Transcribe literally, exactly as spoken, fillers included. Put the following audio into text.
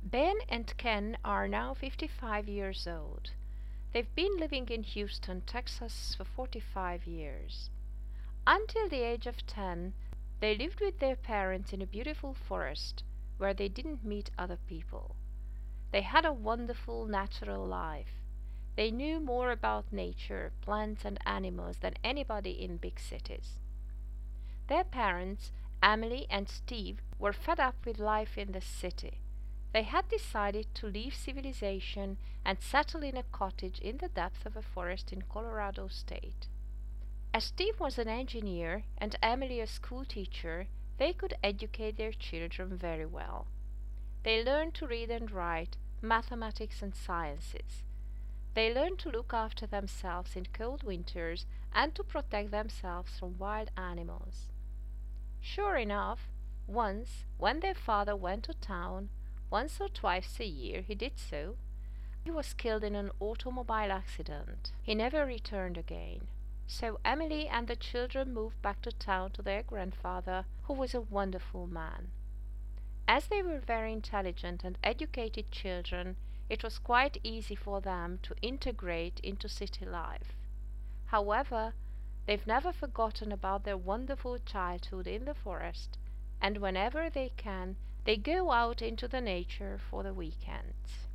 Ben and Ken are now fifty-five years old. They've been living in Houston, Texas for forty-five years. Until the age of ten, they lived with their parents in a beautiful forest where they didn't meet other people. They had a wonderful natural life. They knew more about nature, plants, and animals than anybody in big cities. Their parents, Emily and Steve, were fed up with life in the city. They had decided to leave civilization and settle in a cottage in the depths of a forest in Colorado State. As Steve was an engineer and Emily a school teacher, they could educate their children very well. They learned to read and write, mathematics and sciences. They learned to look after themselves in cold winters and to protect themselves from wild animals. Sure enough, once, when their father went to town, once or twice a year he did so, he was killed in an automobile accident. He never returned again. So Emily and the children moved back to town to their grandfather, who was a wonderful man. As they were very intelligent and educated children, it was quite easy for them to integrate into city life. However, they've never forgotten about their wonderful childhood in the forest, and whenever they can, they go out into the nature for the weekends.